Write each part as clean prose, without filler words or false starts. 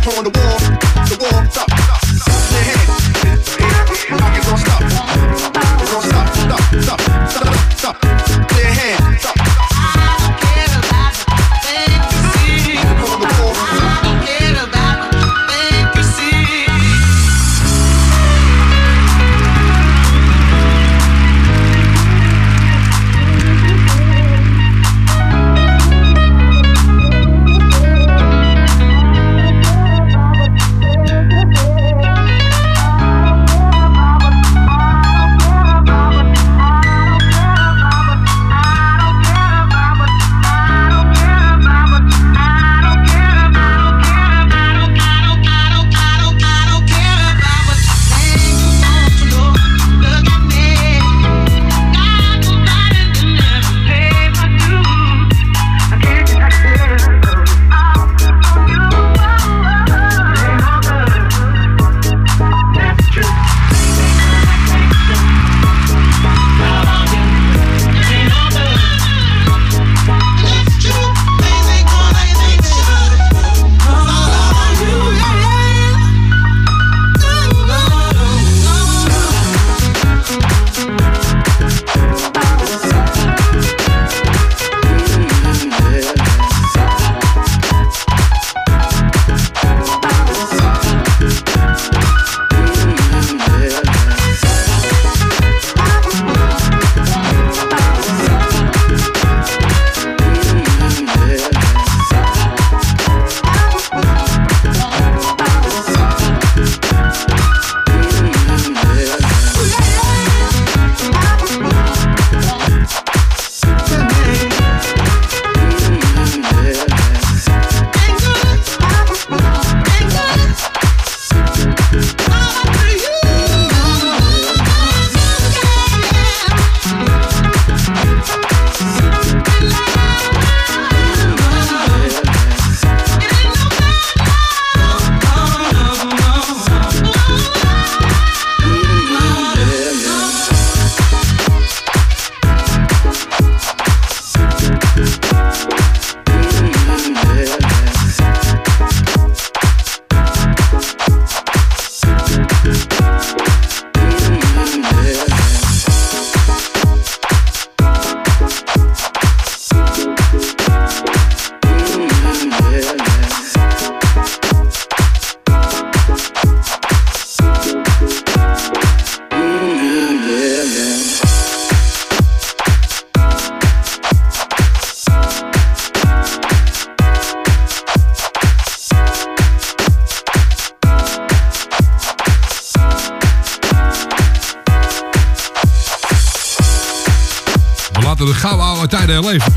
laten de gouden oude tijden herleven.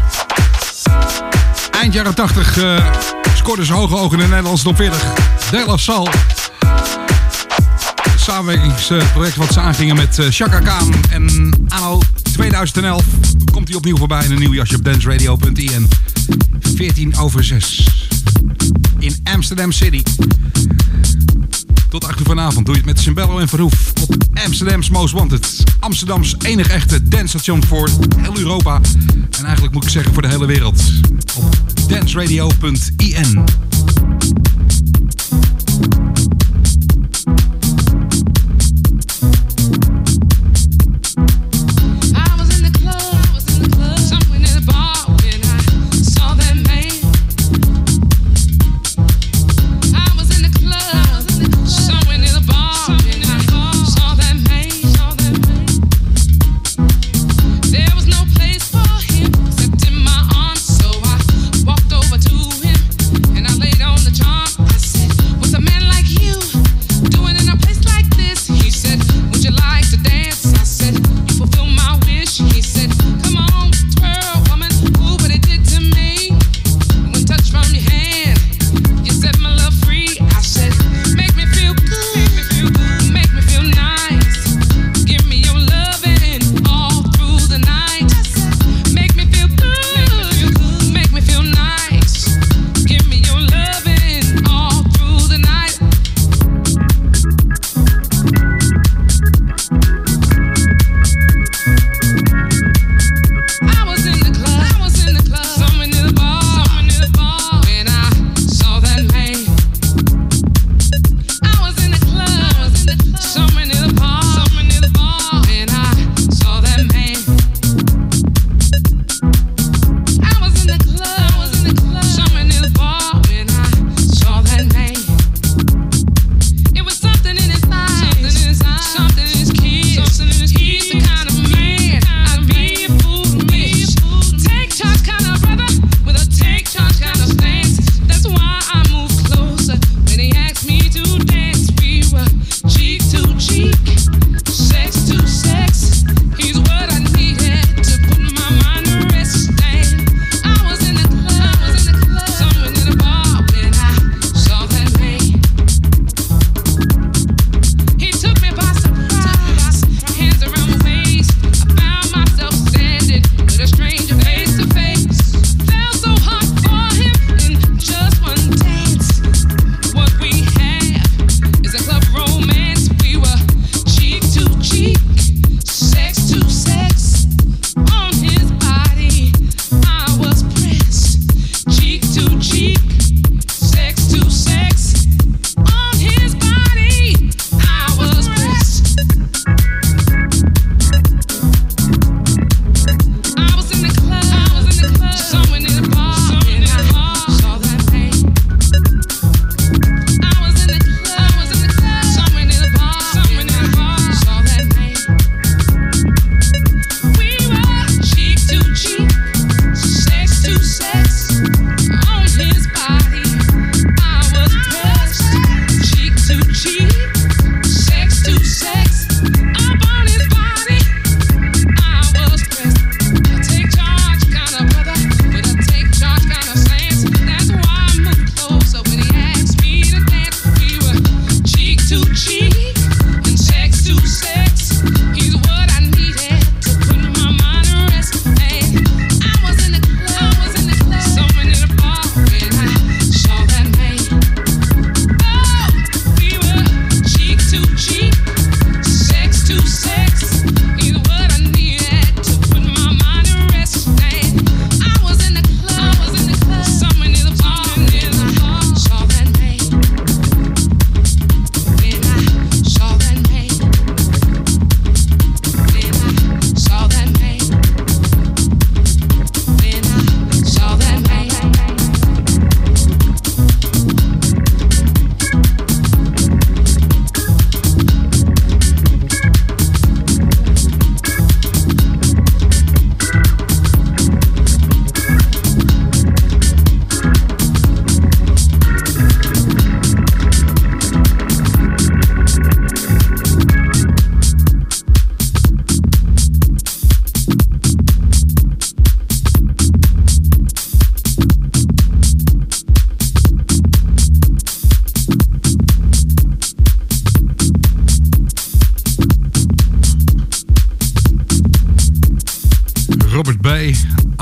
Eind jaren 80 scoorde ze hoge ogen in de Nederlandse top 40. De La Salle. Het samenwerkingsproject wat ze aangingen met Chaka Khan. En anno 2011 komt hij opnieuw voorbij in een nieuw jasje op danceradio.in. 6:14. In Amsterdam City. Tot 8 uur vanavond doe je het met Cimbello en Verhoef op Amsterdam's Most Wanted. Amsterdams enige echte dancestation voor heel Europa. En eigenlijk moet ik zeggen voor de hele wereld. Op danceradio.in. On the charm.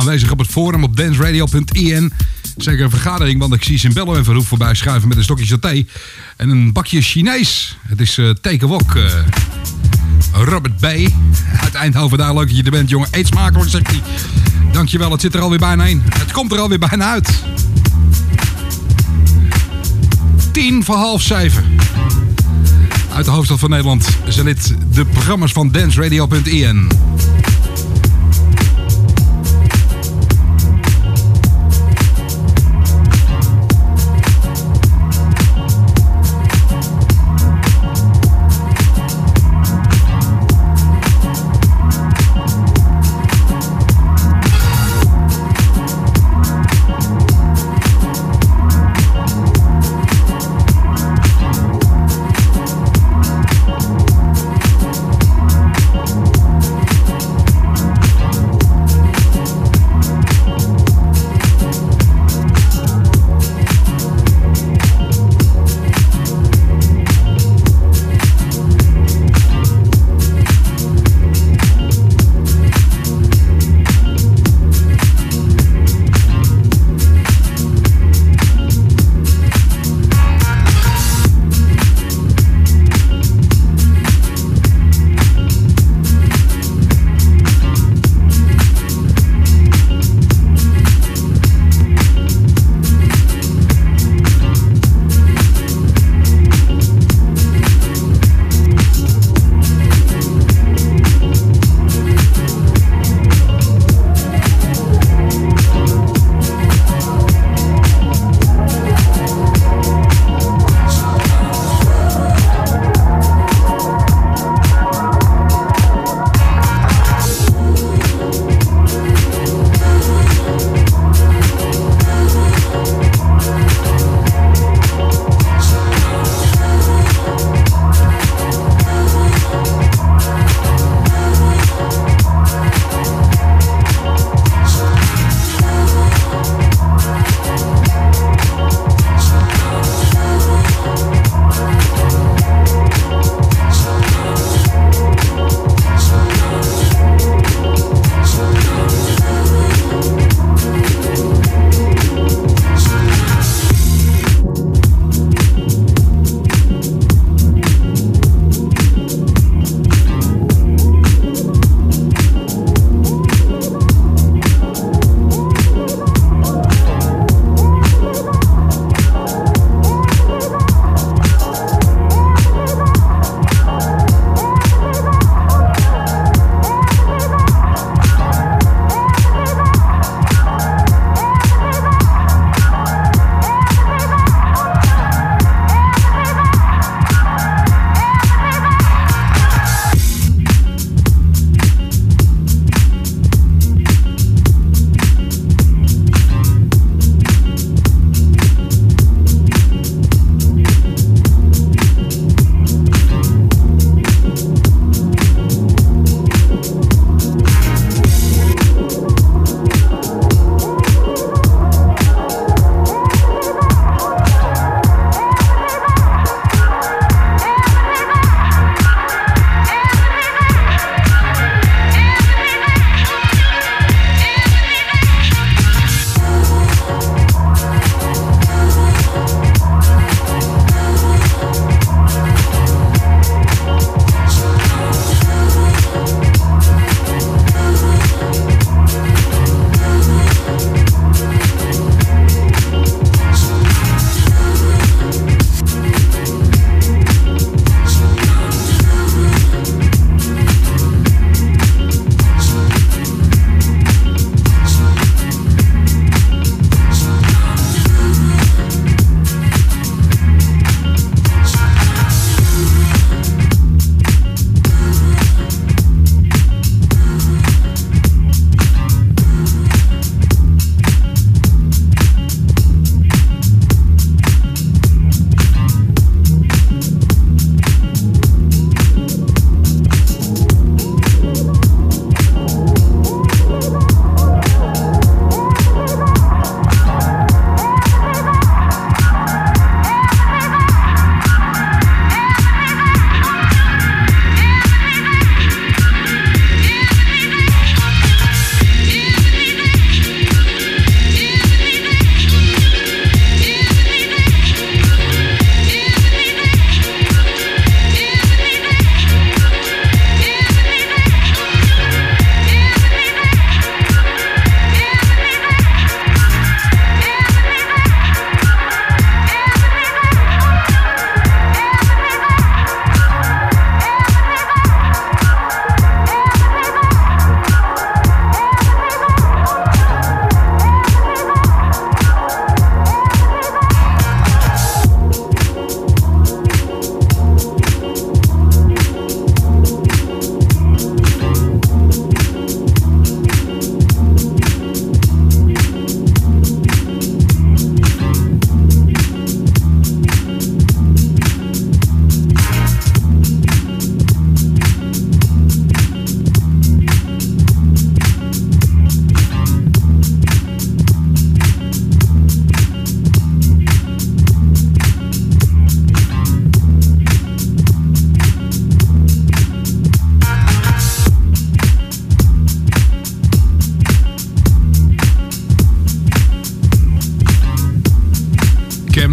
aanwezig op het forum op danceradio.in. Zeker een vergadering, want ik zie Simbello en Verhoef voorbij schuiven met een stokje saté en een bakje Chinees. Het is tekenwok. Robert B. uit Eindhoven, daar leuk dat je er bent, jongen. Eet smakelijk, zegt hij. Dankjewel, het zit er alweer bijna in. Het komt er alweer bijna uit. 6:10. Uit de hoofdstad van Nederland zijn dit de programma's van danceradio.in.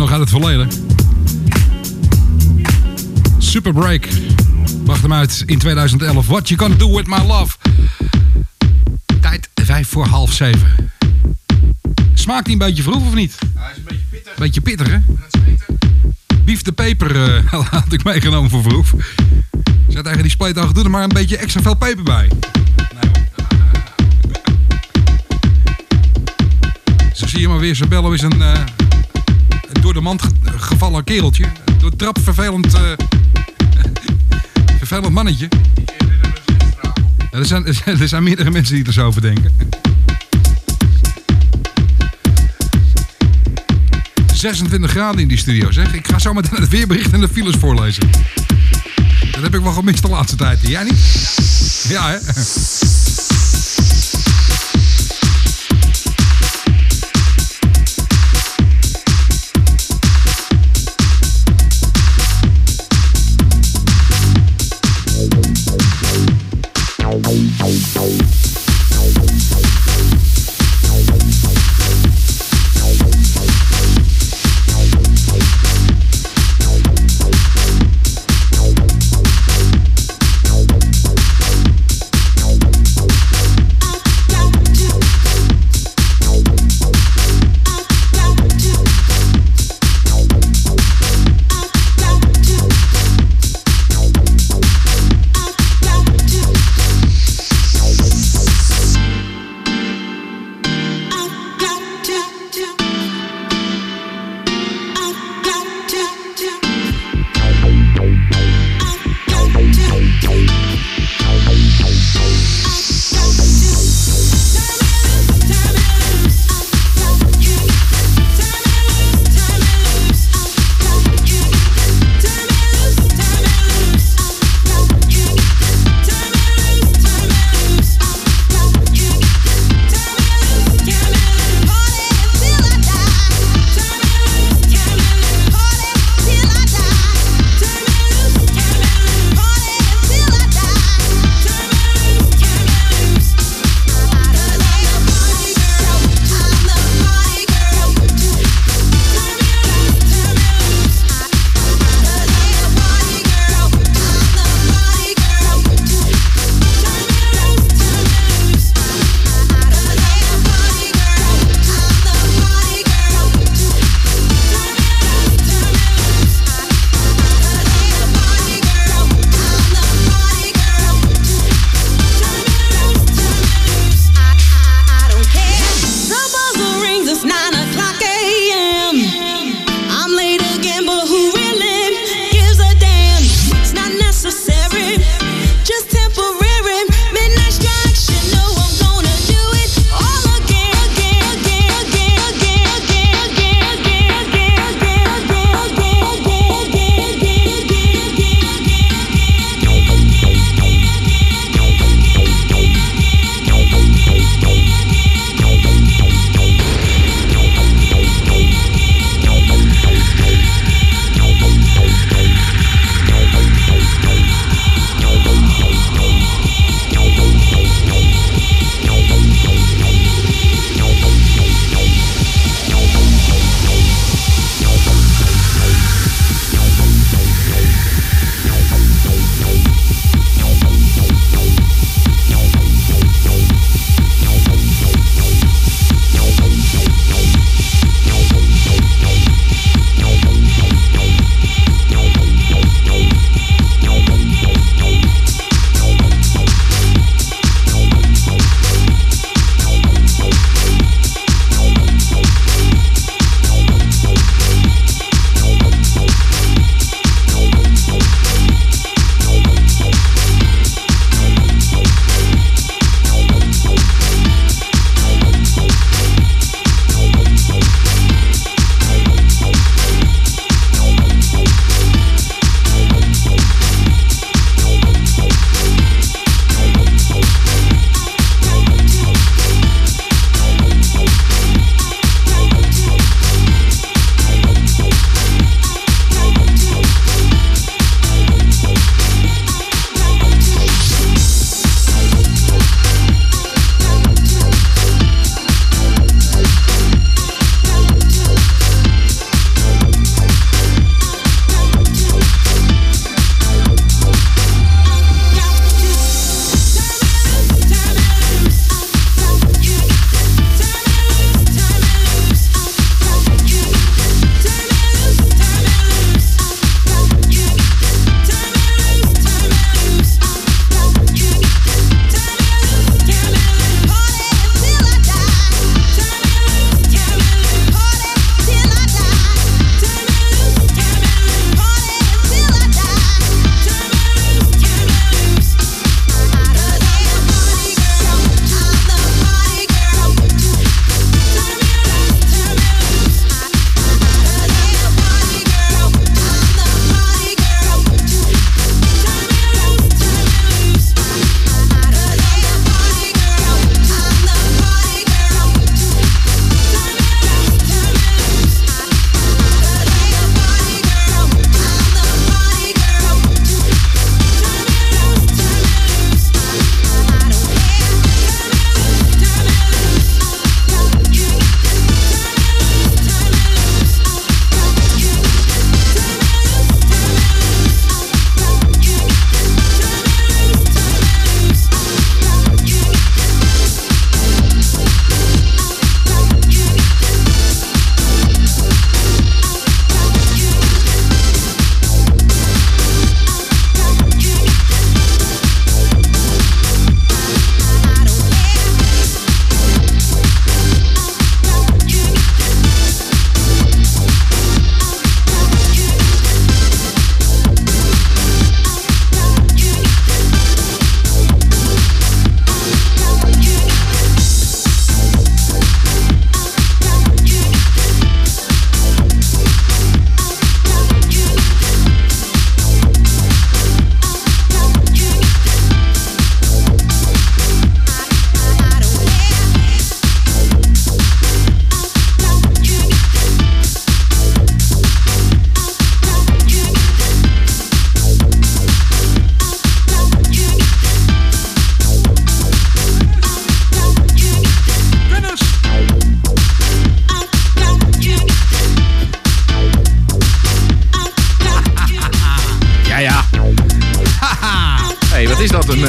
nog uit het verleden. Super Break. Bracht hem uit in 2011. What You Gonna Do With My Love. Tijd 5:45. Smaakt hij een beetje vroeg of niet? Hij is een beetje pittig. Beetje pittig, hè? Bief de peper had ik meegenomen voor vroeg. Ik zei tegen die spleetogen, doe er maar een beetje extra veel peper bij. Nee, zo zie je maar weer, Sabello is een door de mand gevallen kereltje. Door de trap vervelend mannetje. Ja, er zijn meerdere mensen die er zo over denken. 26 graden in die studio, zeg. Ik ga zo meteen het weerbericht en de files voorlezen. Dat heb ik wel gemist de laatste tijd. Jij niet? Ja, hè?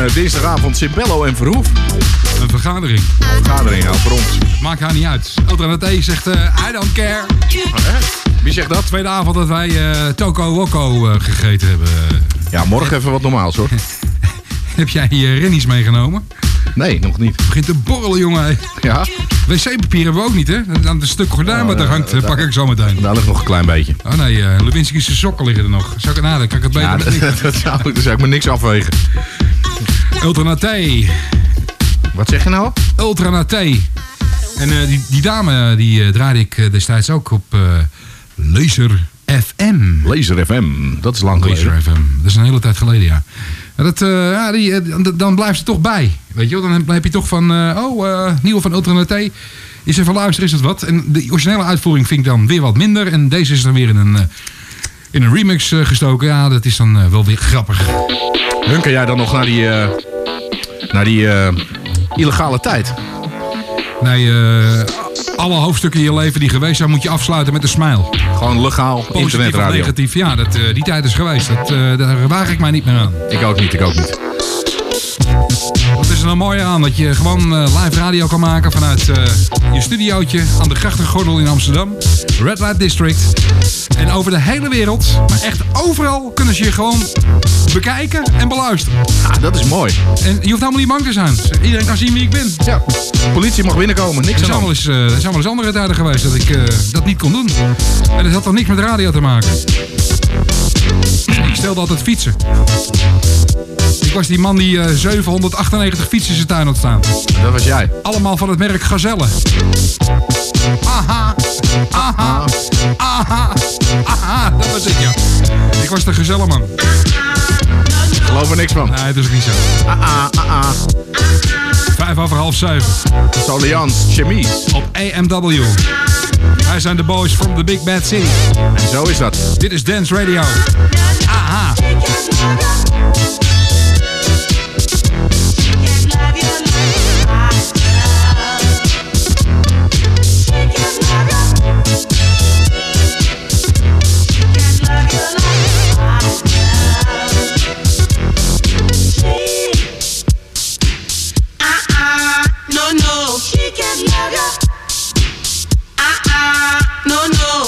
dinsdagavond Cimbello en Verhoef. Een vergadering. Vergadering, voor ons. Maakt haar niet uit. Ultranate zegt, I don't care. Wie zegt dat? Tweede avond dat wij Toko Woko gegeten hebben. Ja, morgen even wat normaals hoor. Heb jij je rennies meegenomen? Nee, nog niet. Het begint te borrelen, jongen. Ja? Wc-papier hebben we ook niet, hè? Dan een stuk gordijn wat er hangt, pak ik zo meteen. Daar ligt nog een klein beetje. Oh nee, Lewinsky's sokken liggen er nog. Zou ik het nadenken? Kan ik het beter met niks? Daar zou ik me niks afwegen. Ultranate. Wat zeg je nou? Ultranate. En die dame, die draaide ik destijds ook op Laser FM. Laser FM, dat is lang geleden. Laser FM, dat is een hele tijd geleden, ja. Dan blijft ze toch bij. Weet je wel, dan heb je toch van... nieuwe van Ultranate. Is even luisteren, is het wat? En de originele uitvoering vind ik dan weer wat minder. En deze is dan weer in een remix gestoken. Ja, dat is dan wel weer grappig. Hunker jij dan nog naar die illegale tijd? Nee, alle hoofdstukken in je leven die geweest zijn, moet je afsluiten met een smile. Gewoon legaal Positief internetradio. of negatief, ja, die tijd is geweest. Daar waag ik mij niet meer aan. Ik ook niet. Wat is er nou mooi aan? Dat je gewoon live radio kan maken vanuit je studiootje aan de Grachtengordel in Amsterdam. Red Light District. En over de hele wereld, maar echt overal, kunnen ze je gewoon bekijken en beluisteren. Ah, dat is mooi. En je hoeft helemaal niet bang te zijn. Iedereen kan zien wie ik ben. Ja, politie mag binnenkomen, niks Er aan de zijn hand. wel eens andere tijden geweest dat ik dat niet kon doen. En dat had dan niks met radio te maken. Ik stelde altijd fietsen. Ik was die man die 798 fietsen in zijn tuin had staan. Dat was jij. Allemaal van het merk Gazelle. Aha, aha, aha, aha. Dat was ik, ja. Ik was de gezelleman. Ik geloof er niks van. Nee, dat is niet zo. 7:05. Solians, Chemise. Op AMW. Wij zijn de boys from the Big Bad City. En zo is dat. Dit is Dance Radio. Aha.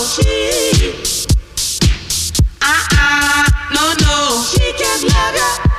No, she can't love you.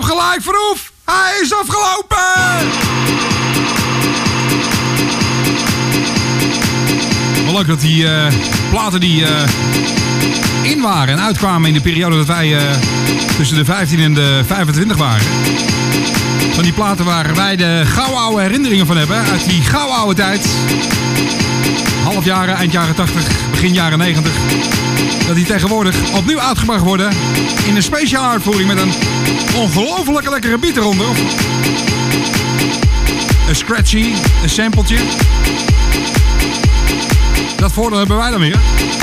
hebt gelijk, Verhoef. Hij is afgelopen. Wel leuk dat die platen die in waren en uitkwamen in de periode dat wij tussen de 15 en de 25 waren. Van die platen waar wij de gouden oude herinneringen van hebben. Uit die gouden oude tijd. Half jaren, eind jaren 80, begin jaren 90. Dat die tegenwoordig opnieuw uitgebracht worden. In een speciale uitvoering met een ongelooflijke lekkere beat eronder. Of een scratchy, een sampletje. Dat voordeel hebben wij dan weer.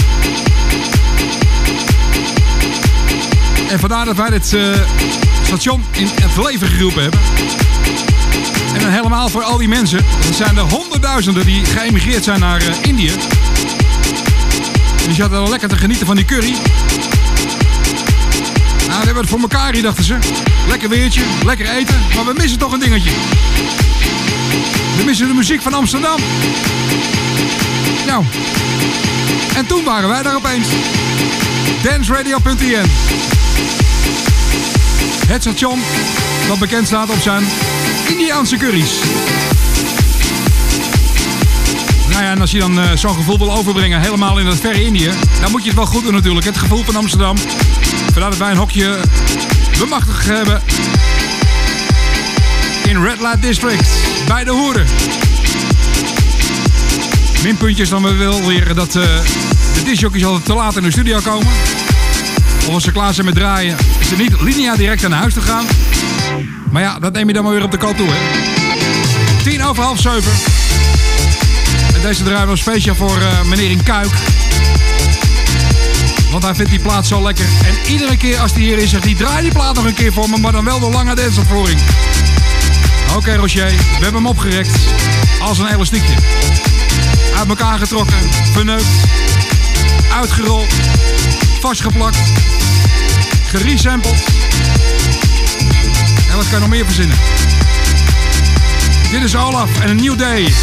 En vandaar dat wij dit station in het leven geroepen hebben. En dan helemaal voor al die mensen. Er zijn er honderdduizenden die geëmigreerd zijn naar Indië. En die zaten al lekker te genieten van die curry. Nou, we hebben het voor elkaar hier, dachten ze. Lekker weertje, lekker eten. Maar we missen toch een dingetje. We missen de muziek van Amsterdam. Nou. En toen waren wij daar opeens. danceradio.nl. Het station dat bekend staat op zijn Indiaanse curry's. Nou ja, en als je dan zo'n gevoel wil overbrengen, helemaal in het verre Indië, dan moet je het wel goed doen natuurlijk. Het gevoel van Amsterdam. Vandaar dat wij een hokje bemachtigd hebben in Red Light District, bij de Hoeren. Minpuntjes dan we wel weer dat de discjockeys altijd te laat in de studio komen. Of als ze klaar zijn met draaien, is het niet linea direct naar huis te gaan. Maar ja, dat neem je dan maar weer op de koop toe, hè. 6:10. En deze draaien we speciaal voor meneer in Kuik. Want hij vindt die plaat zo lekker. En iedere keer als hij hier is, zegt hij, draai die plaat nog een keer voor me, maar dan wel de lange danceopvoering. Oké, Roger, we hebben hem opgerekt. Als een elastiekje. Uit elkaar getrokken, verneukt, uitgerold, vastgeplakt, geresampled. En wat kan je nog meer verzinnen? Dit is Olaf en een New Day.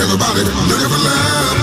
Everybody looking for love.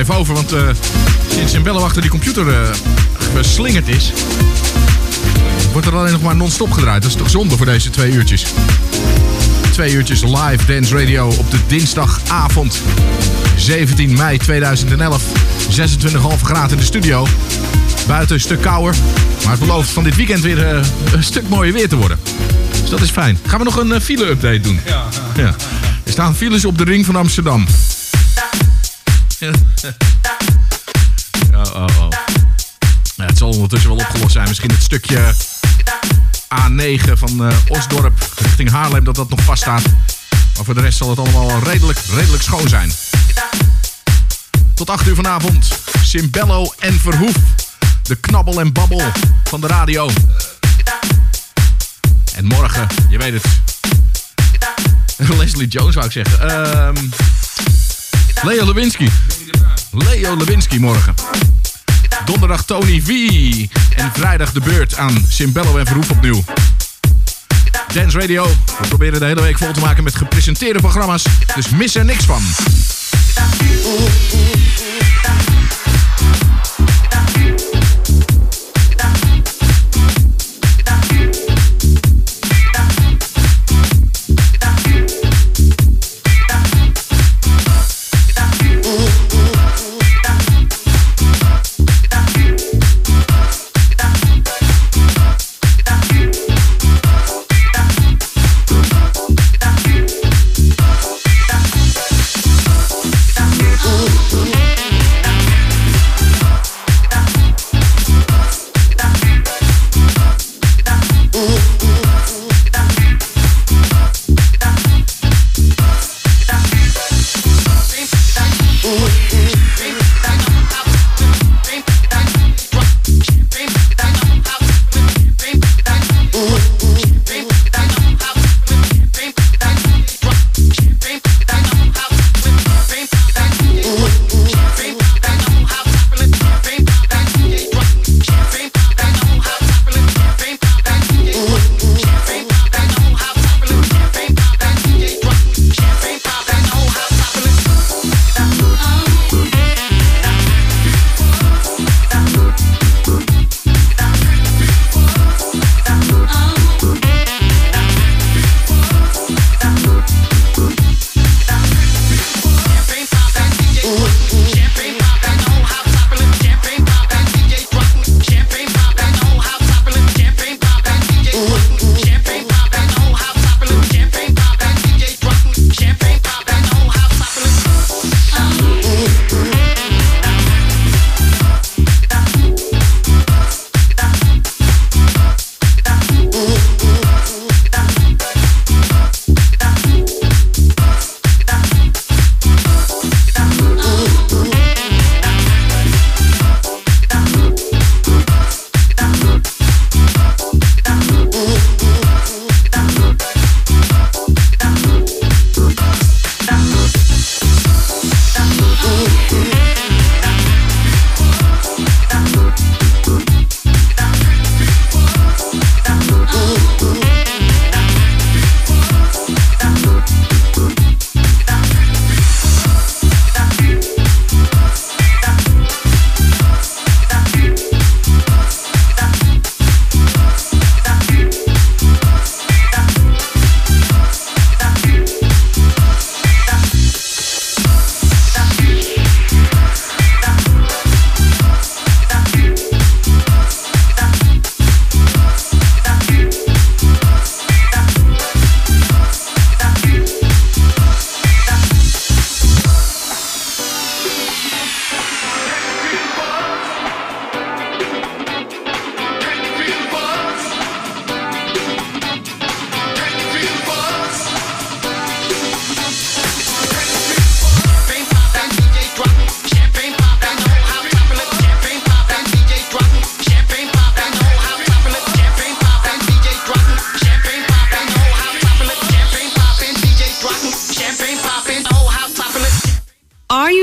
even over, want sinds Simbello achter die computer geslingerd is, wordt er alleen nog maar non-stop gedraaid. Dat is toch zonde voor deze 2 uurtjes. 2 uurtjes live Dance Radio op de dinsdagavond 17 mei 2011. 26,5 graden in de studio. Buiten een stuk kouder. Maar het belooft van dit weekend weer een stuk mooier weer te worden. Dus dat is fijn. Gaan we nog een file-update doen? Ja. Er staan files op de ring van Amsterdam. Oh. Ja, het zal ondertussen wel opgelost zijn. Misschien het stukje A9 van Osdorp richting Haarlem dat nog vaststaat. Maar voor de rest zal het allemaal redelijk schoon zijn. Tot 8 uur vanavond. Simbello en Verhoef. De knabbel en babbel van de radio. En morgen, je weet het. Leslie Jones wou ik zeggen. Leo Lewinsky morgen. Donderdag Tony V. En vrijdag de beurt aan Simbello en Verhoef opnieuw. Dance Radio. We proberen de hele week vol te maken met gepresenteerde programma's. Dus mis er niks van.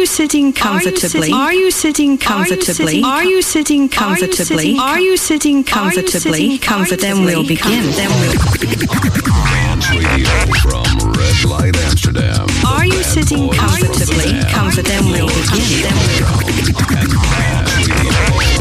you sitting comfortably? Are you sitting comfortably? Are you sitting comfortably? Are you sitting comfortably? Then we'll begin. Dance Radio from Red Light Amsterdam. Are you sitting comfortably? Then we'll begin.